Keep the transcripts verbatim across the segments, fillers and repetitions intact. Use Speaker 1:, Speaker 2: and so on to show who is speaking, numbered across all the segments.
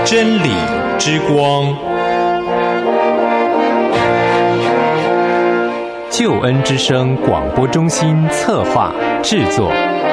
Speaker 1: 真理之光，救恩之声广播中心策划制作。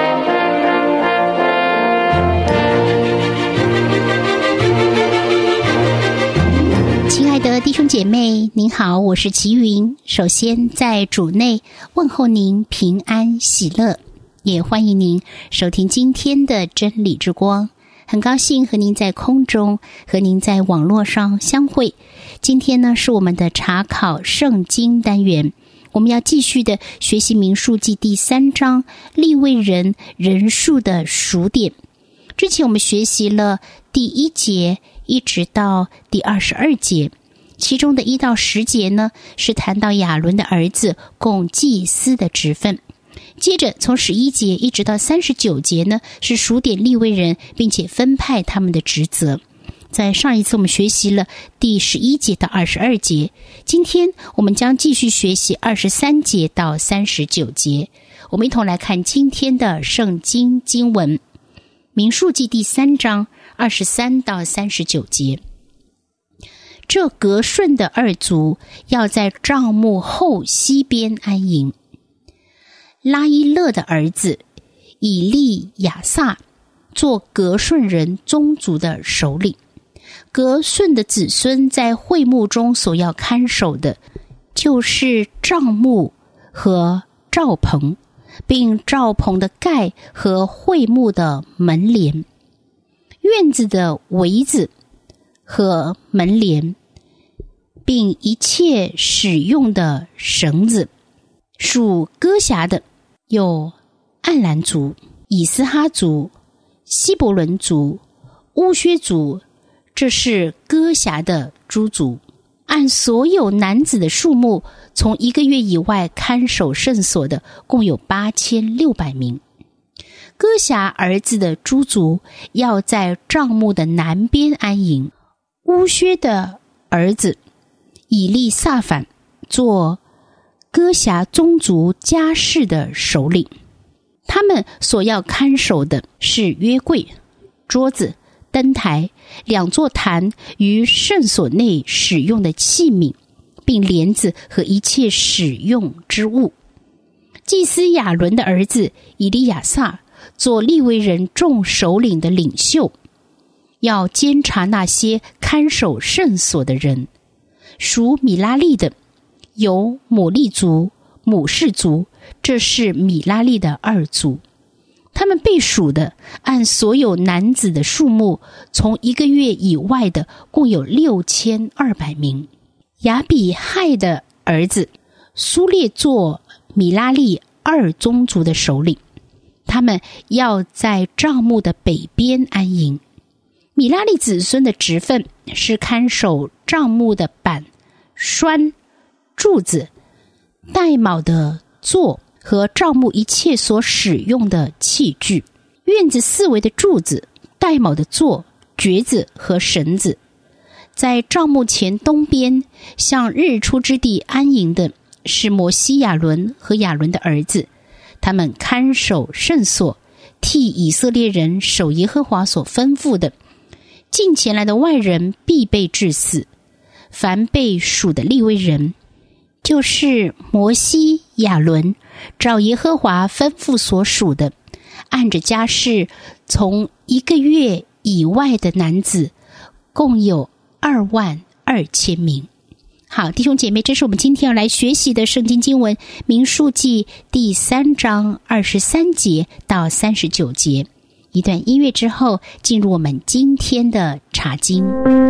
Speaker 2: 亲爱的弟兄姐妹，您好，我是齐云。首先在主内问候您平安喜乐，也欢迎您收听今天的真理之光。很高兴和您在空中，和您在网络上相会。今天呢，是我们的查考圣经单元，我们要继续的学习民数记第三章利未人人数的数点。之前我们学习了第一节一直到第二十二节，其中的一到十节呢，是谈到亚伦的儿子供祭司的职分。接着从十一节一直到三十九节呢，是数点利未人，并且分派他们的职责。在上一次我们学习了第十一节到二十二节，今天我们将继续学习二十三节到三十九节。我们一同来看今天的圣经经文，民数记第三章二十三到三十九节。这革顺的二族要在帐幕后西边安营。拉伊勒的儿子以利亚撒做革顺人宗族的首领。革顺的子孙在会幕中所要看守的，就是帐幕和罩棚，并罩棚的盖和会幕的门帘，院子的围子和门帘，并一切使用的绳子。属哥辖的有暗兰族、以斯哈族、希伯伦族、乌薛族，这是哥辖的诸族。按所有男子的数目，从一个月以外看守圣所的共有八千六百名。哥辖儿子的诸族要在帐幕的南边安营。乌薛的儿子以利撒反做哥辖宗族家室的首领，他们所要看守的是约柜、桌子、灯台、两座坛与圣所内使用的器皿，并帘子和一切使用之物。祭司亚伦的儿子以利亚撒做利未人众首领的领袖，要监察那些看守圣所的人。属米拉利的有抹利族、母氏族，这是米拉利的二族。他们被数的按所有男子的数目，从一个月以外的共有六千二百名。亚比亥的儿子苏列做米拉利二宗族的首领，他们要在帐幕的北边安营。米拉利子孙的职分是看守帐幕的板、栓、柱子、带铆的座和帐幕一切所使用的器具，院子四围的柱子、带铆的座、橛子和绳子。在帐幕前东边向日出之地安营的是摩西、亚伦和亚伦的儿子，他们看守圣所，替以色列人守耶和华所吩咐的。近前来的外人必被治死。凡被数的利未人，就是摩西、亚伦照耶和华吩咐所属的，按着家室，从一个月以外的男子，共有二万二千名。好，弟兄姐妹，这是我们今天要来学习的圣经经文，民数记第三章二十三节到三十九节。一段音乐之后，进入我们今天的查经。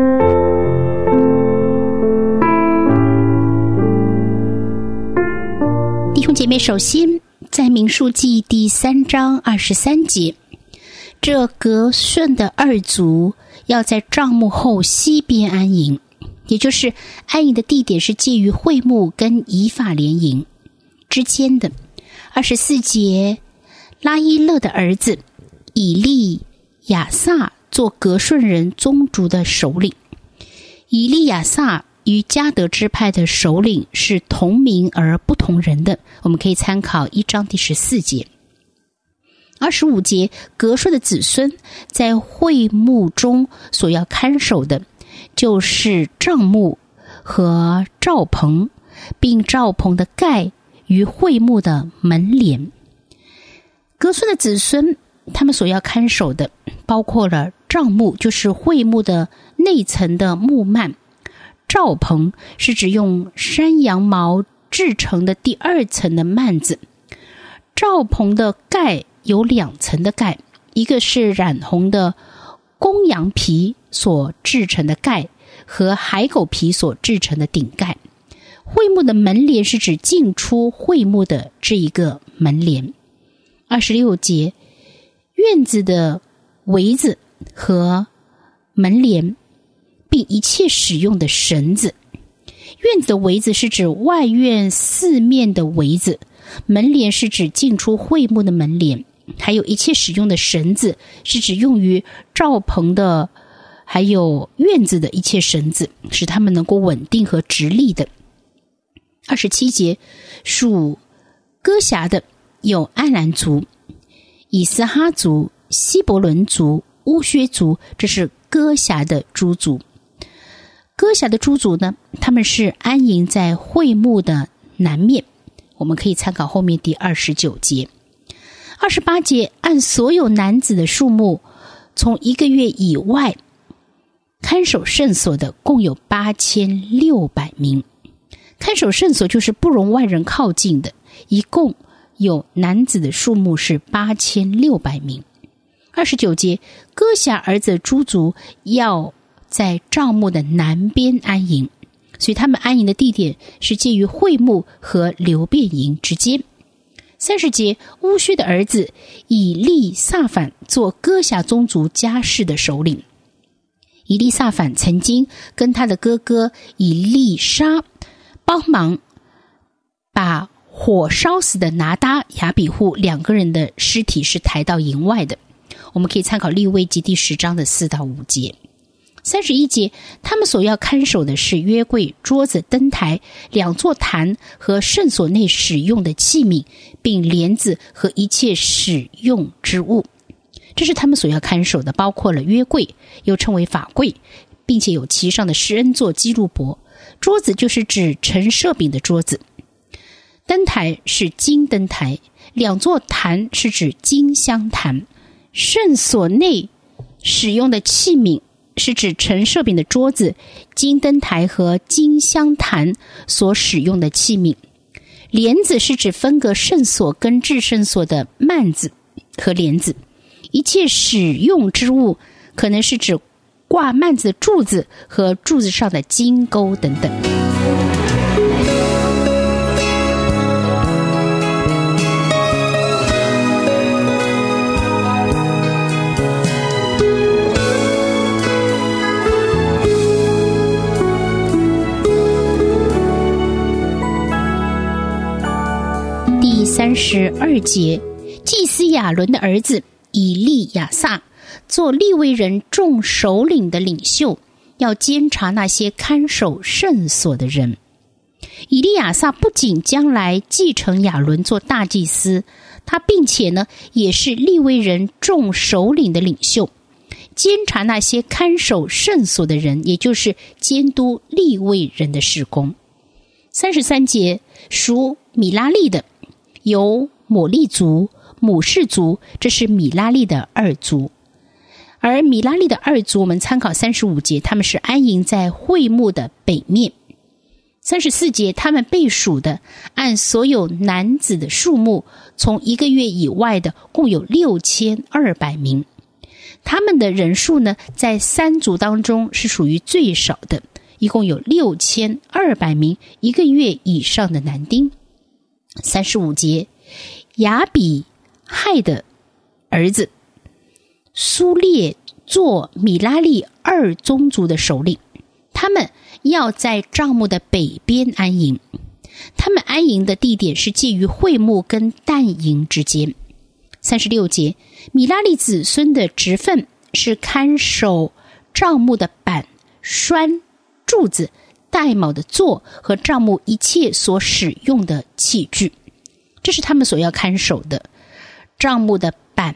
Speaker 2: 弟兄姐妹，首先在民数记第三章二十三节，这革顺的二族要在帐幕后西边安营，也就是安营的地点是介于会幕跟以法莲营之间的。二十四节，拉伊勒的儿子以利亚撒做革顺人宗族的首领。以利亚撒与迦得支派的首领是同名而不同人的，我们可以参考一章第十四节。 二十五节，革朔的子孙在会幕中所要看守的，就是帐幕和罩棚，并罩棚的盖与会幕的门帘。革朔的子孙他们所要看守的，包括了帐幕，就是会幕的内层的幕幔；罩棚是指用山羊毛制成的第二层的幔子；罩棚的盖有两层的盖，一个是染红的公羊皮所制成的盖，和海狗皮所制成的顶盖。会幕的门帘是指进出会幕的这一个门帘。二十六节，院子的围子和门帘，并一切使用的绳子。院子的围子是指外院四面的围子，门帘是指进出会幕的门帘，还有一切使用的绳子是指用于罩棚的，还有院子的一切绳子，使它们能够稳定和直立的。二十七节，属歌辖的有安兰族、以斯哈族、希伯伦族、乌薛族，这是歌辖的诸族。歌辖的诸族呢，他们是安营在会幕的南面，我们可以参考后面第二十九节。二十八节，按所有男子的数目，从一个月以外看守圣所的共有八千六百名。看守圣所就是不容外人靠近的，一共有男子的数目是八千六百名。二十九节，歌辖儿子诸族要在帐幕的南边安营，所以他们安营的地点是介于会幕和流便营之间。三十节，乌薛的儿子以利撒反做歌辖宗族家室的首领。以利撒反曾经跟他的哥哥以利沙帮忙把火烧死的拿答、亚比户两个人的尸体是抬到营外的，我们可以参考利未记第十章的四到五节。三十一节，他们所要看守的是约柜、桌子、灯台、两座坛和圣所内使用的器皿，并帘子和一切使用之物。这是他们所要看守的，包括了约柜，又称为法柜，并且有其上的施恩座基路伯。桌子就是指陈设饼的桌子，灯台是金灯台，两座坛是指金香坛。圣所内使用的器皿是指陈设饼的桌子、金灯台和金香坛所使用的器皿。帘子是指分隔圣所跟至圣所的幔子和帘子。一切使用之物可能是指挂幔子的柱子和柱子上的金钩等等。第三十二节，祭司亚伦的儿子以利亚撒做利未人众首领的领袖，要监察那些看守圣所的人。以利亚撒不仅将来继承亚伦做大祭司，他并且呢也是利未人众首领的领袖，监察那些看守圣所的人，也就是监督利未人的事工。三十三节，属米拉利的有抹利族、母氏族，这是米拉利的二族。而米拉利的二族，我们参考三十五节，他们是安营在会幕的北面。三十四节，他们被数的按所有男子的数目，从一个月以外的共有六千二百名。他们的人数呢，在三族当中是属于最少的，一共有六千二百名一个月以上的男丁。三十五节，亚比亥的儿子苏列做米拉利二宗族的首领，他们要在帐幕的北边安营。他们安营的地点是介于会幕跟但营之间。三十六节，米拉利子孙的职分是看守帐幕的板、栓、柱子、带卯的座和帐幕一切所使用的器具，这是他们所要看守的。帐幕的板、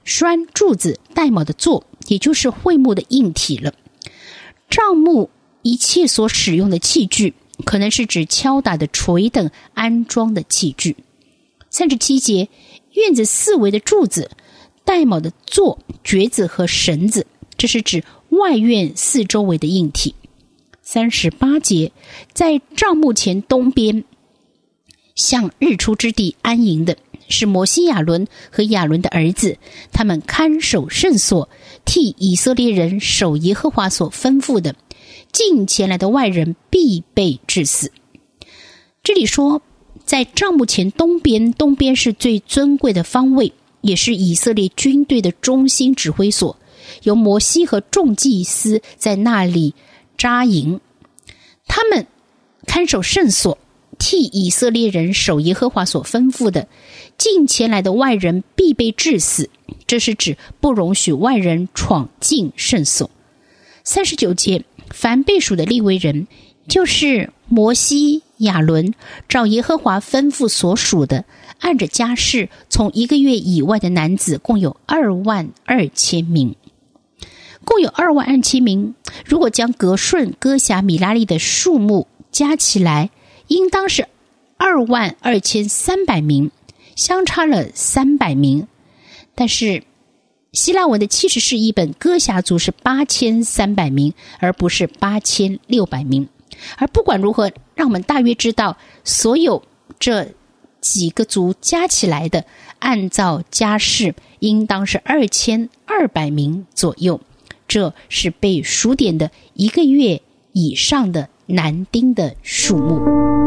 Speaker 2: 栓柱子带卯的座，也就是会幕的硬体了。帐幕一切所使用的器具，可能是指敲打的锤等安装的器具。三十七节，院子四围的柱子带卯的座、橛子和绳子，这是指外院四周围的硬体。三十八节，在帐幕前东边向日出之地安营的是摩西、亚伦和亚伦的儿子，他们看守圣所，替以色列人守耶和华所吩咐的，近前来的外人必被治死。这里说在帐幕前东边，东边是最尊贵的方位，也是以色列军队的中心指挥所，由摩西和众祭司在那里扎营，他们看守圣所，替以色列人守耶和华所吩咐的，近前来的外人必被治死，这是指不容许外人闯进圣所。三十九节，凡被属的利未人，就是摩西、亚伦，照耶和华吩咐所属的，按着家室，从一个月以外的男子，共有二万二千名。共有二万二千名，如果将革顺、哥辖、米拉利的数目加起来，应当是二万二千三百名，相差了三百名。但是希腊文的七十士译本，哥辖族是八千三百名，而不是八千六百名。而不管如何，让我们大约知道，所有这几个族加起来的，按照家室，应当是二千二百名左右。这是被数点的一个月以上的男丁的数目。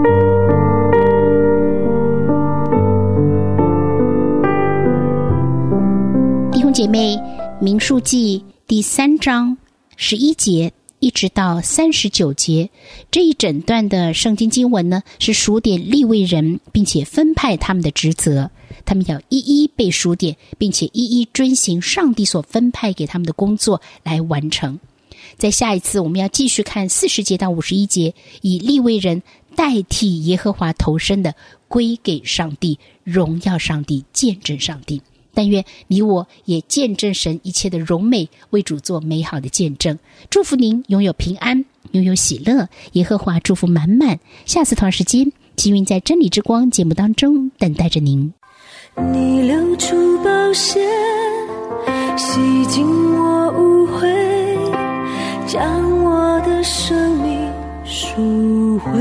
Speaker 2: 弟兄姐妹，民数记第三章十一节一直到三十九节，这一整段的圣经经文呢，是数点利未人，并且分派他们的职责，他们要一一被数点，并且一一遵行上帝所分派给他们的工作来完成。在下一次我们要继续看四十节到五十一节，以利未人代替耶和华头生的，归给上帝，荣耀上帝，见证上帝。但愿你我也见证神一切的荣美，为主做美好的见证。祝福您拥有平安，拥有喜乐，耶和华祝福满满。下次同样时间，积云在真理之光节目当中等待着您。
Speaker 3: 你流出宝血，洗净我污秽，将我的生命赎回。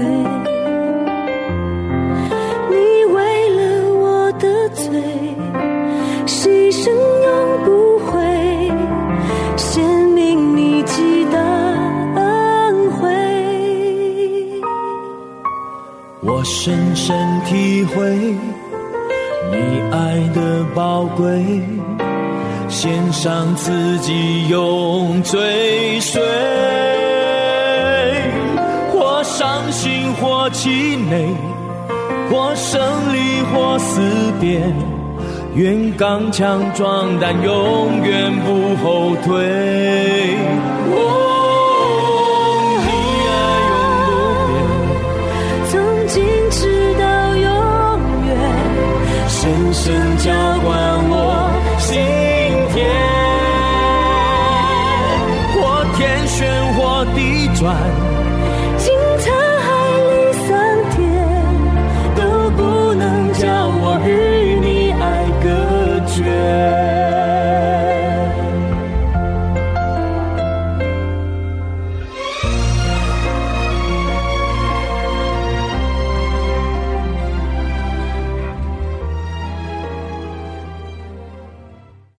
Speaker 3: 你为了我的罪牺牲永不悔，显明你极大恩惠。
Speaker 4: 我深深体会你爱的宝贵，献上自己永追随，或伤心或气馁，或胜利或思辨，愿刚强壮胆，永远不后退。哦，你爱永不变，
Speaker 3: 从今直到永远，
Speaker 4: 深深将